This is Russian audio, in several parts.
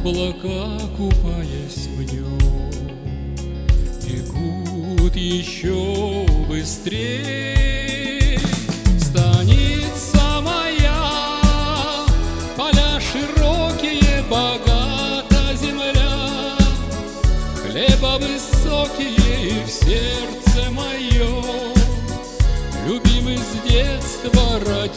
облака, купаясь в нем, бегут еще быстрее. Станица моя, поля широкие, богата земля, хлеба высокие в сердце моем, любимый с детства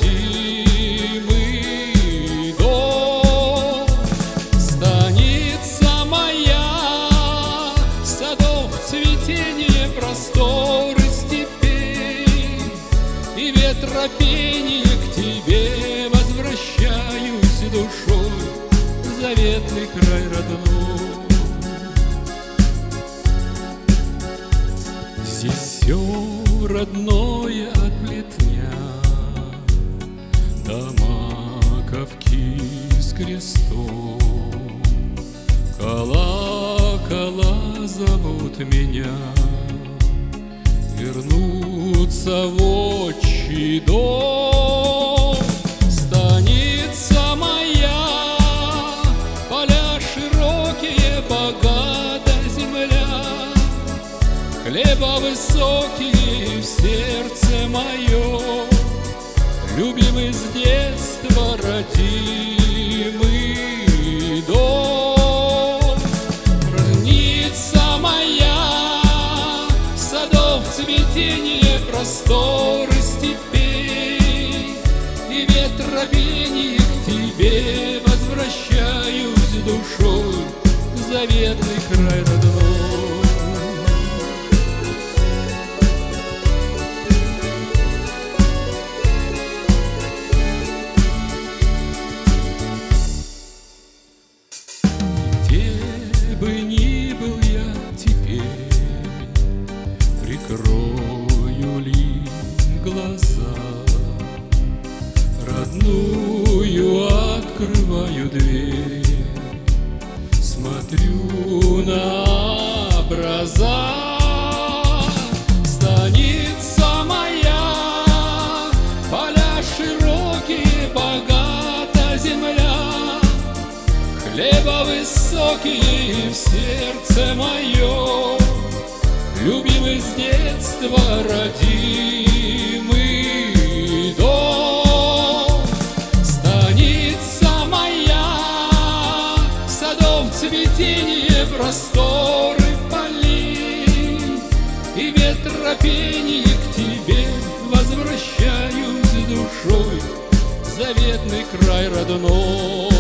родимый дом. Станица моя, садов цветение, просторы степей, и ветропение к тебе возвращаюсь душой, заветный край родной. Здесь все родное от плетня до маковки с крестом. Колокола зовут меня вернуться в отчий дом. Станица моя, поля широкие, богата земля, хлеба высокие в сердце моем, любимый с детства родимый дом. Равница моя, садов цветение, просторы степей, и ветропение к тебе возвращаюсь душой, заветный край родной. Бы ни был я теперь, прикрою ли глаза, родную открываю дверь, смотрю на образа. Станица моя, поля широкие, богата земля, хлеба высокие в сердце моем, любимый с детства родимый дом. Станица моя, садов цветение, просторы полей, и ветропение к тебе возвращаюсь душой, заветный край родной.